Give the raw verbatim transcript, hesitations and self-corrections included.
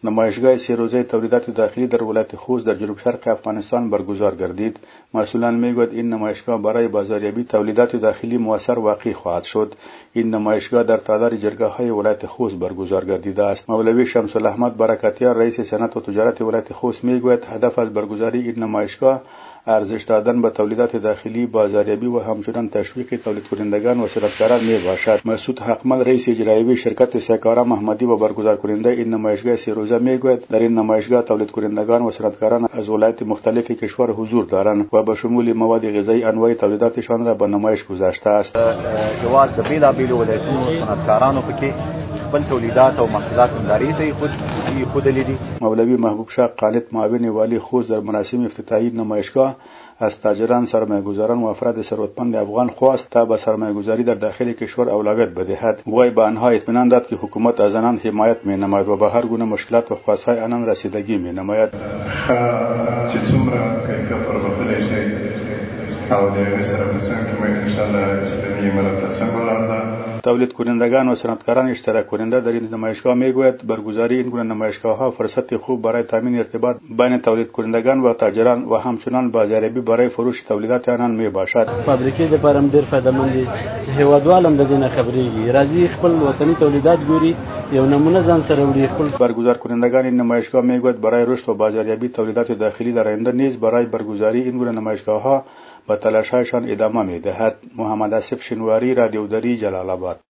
نمایشگاه سه روزه تولیدات داخلی در ولایت خوست در جنوب شرق افغانستان برگزار گردید. مسئولان میگوید این نمایشگاه برای بازاریابی تولیدات داخلی مؤثر واقع خواهد شد. این نمایشگاه در تعداد جرگه‌های ولایت خوست برگزار گردیده است. مولوی شمس الاحمد برکاتیار رئیس صنعت و تجارت ولایت خوست میگوید هدف از برگزاری این نمایشگاه ارزش دادن به تولیدات داخلی، بازاریابی و همچنین تشویق تولید کنندگان و صنعتکاران می باشد. مسعود حقمل رئیس اجرایی شرکت سیکارا محمدی و برگزار کننده این نمایشگاه سه روزه میگوید در این نمایشگاه تولید کنندگان و صنعتکاران از ولایات مختلف کشور حضور دارند و به شمول مواد غذایی انواع تولیداتشان را به نمایش گذاشته است. جواد د بیلابیل ولایتونو صنعتکارانو پکې خپل تولیدات او محصولات نندارې ته خود ښودلي دي. مولوی محبوب شاه قانت معاون والی خوست در مراسم افتتاحیه نمایشگاه از تاجران، سرمایه‌گذاران و افراد ثروتمند افغان خواست تا به سرمایه‌گذاری در داخل کشور اولویت بدهد. وی به آنها اطمینان داد که حکومت از آنان حمایت می‌نماید و به هر گونه مشکلات و خواست‌های آنان رسیدگی می‌نماید. چې څومره کیفیت وربخلی شي او د هغې سره به څنګه موږ انشاءالله اسلامي امارت څنګه ولاړ ده. تولید کنندگان و صنعتکاران اشتراک کننده در این نمایشگاه میگوید برگزاری این گونه نمایشگاه‌ها فرصت خوب برای تامین ارتباط بین تولید کنندگان و تاجران و همچنان بازاریابی برای فروش تولیدات آنان می باشد. فابریکې د پرم ډیر فایده‌مند دي. هیوادوالم د دینه خبرېږي راځي خپل وطني تولیدات ګوري یو نمونه ځان سره وړي. خپل برگزار کنندگان این نمایشگاه میگوید برای رشد و بازاریابی تولیدات داخلی در آینده نیز برای برگزاری این گونه نمایشگاه‌ها به تلاش‌هایشان ادامه می‌دهد. محمد آصف شنواری، رادیو دری، جلال آباد.